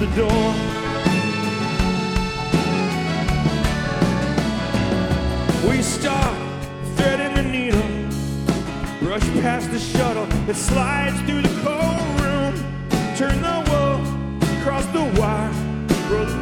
the door. We start threading the needle, brush past the shuttle that slides through the cold room, turn the wool across the wire, roll